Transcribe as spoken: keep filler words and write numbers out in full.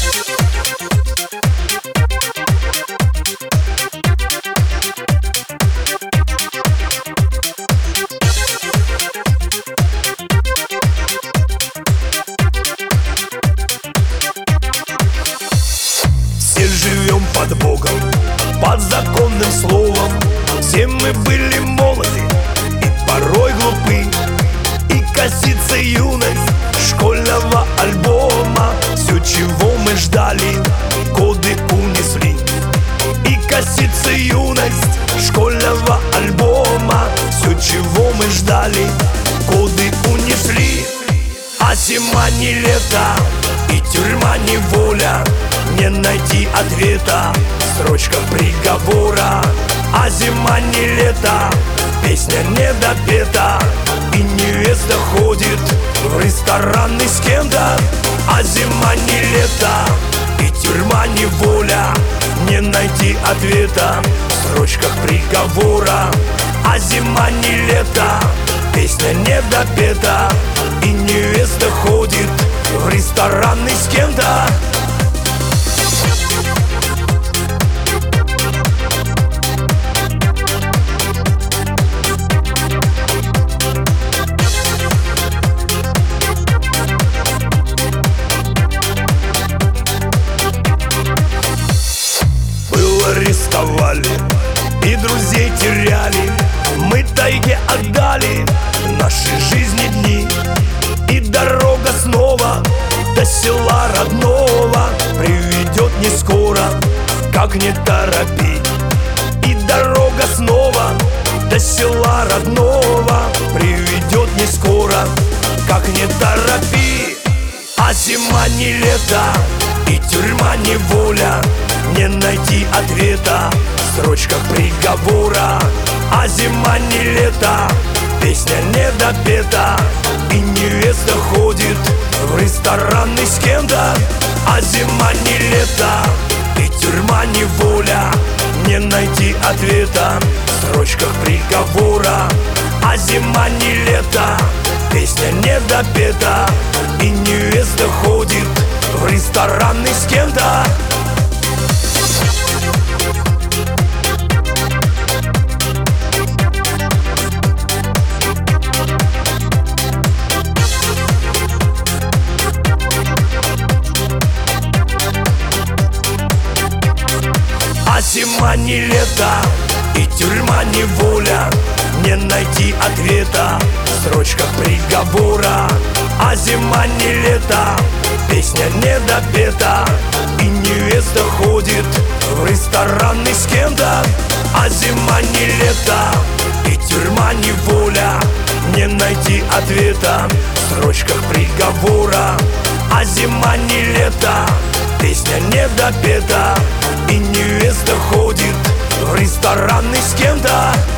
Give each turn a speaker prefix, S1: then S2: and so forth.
S1: Все живем под Богом, под законным словом. Все мы были молоды и порой глупы, и косится юность школьного альбома. Все, чего мы ждали, годы унесли. И косится юность школьного альбома. Все, чего мы ждали, годы унесли. А зима не лето, и тюрьма не воля. Не найти ответа в строчках приговора. А зима не лето, песня не допета, и невеста ходит в рестораны с кем-то. А зима не лето, и тюрьма не воля. Не найти ответа в строчках приговора. А зима не лето, песня не допета, и невеста ходит в рестораны с кем-то. Рисковали и друзей теряли, мы тайге отдали наши жизни дни. И дорога снова до села родного приведет не скоро, как не торопи. И дорога снова до села родного приведет не скоро, как не торопи. А зима не лето, и тюрьма не воля. Не найти ответа в строчках приговора. А зима не лето, песня не допета, и невеста ходит в рестораны с кем-то. А зима не лето, и тюрьма не воля. Не найти ответа в строчках приговора. А зима не лето, песня не допета, и невеста ходит в рестораны с кем-то. А зима не лето, и тюрьма не воля. Не найти ответа в строчках приговора. А зима не лето, песня не допета, и невеста ходит в рестораны с кем-то. А зима не лето, и тюрьма не воля. Не найти ответа в строчках приговора. А зима не лето, песня не допета, и невеста ходит в рестораны с кем-то.